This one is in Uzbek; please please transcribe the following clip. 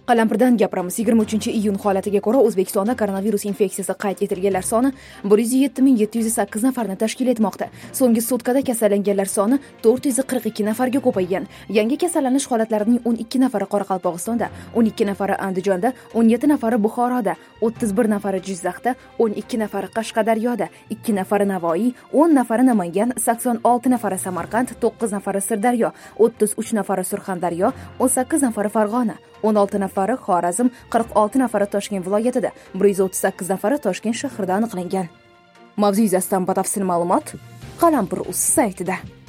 Qalampirdan gapiramiz. 23-iyun holatiga ko'ra O'zbekistonda koronavirus infeksiyasi qayd etilganlar soni 107,708 nafarni tashkil etmoqda. So'nggi sutkada kasallanganlar soni 442 nafarga ko'paygan. Yangi kasallanish holatlarining 12 nafari Qoraqalpog'istonda, 12 nafari Andijonda, 17 nafari Buxoroda, 31 nafari Jizzaxda, 12 nafari Qashqadaryoda, 2 nafari Navoiy, 10 nafari Namangan, 86 nafari Samarqand, 9 nafari Sirdaryo, 33 nafari Surxondaryo, 18 nafari Farg'ona, 16 nafari Xorazm, 46 nafari Toshkent viloyatida, 138 nafari Toshkent shahrida aniqlangan. Mavzu yuzasidan batafsil ma'lumot Qalampir.uz saytida.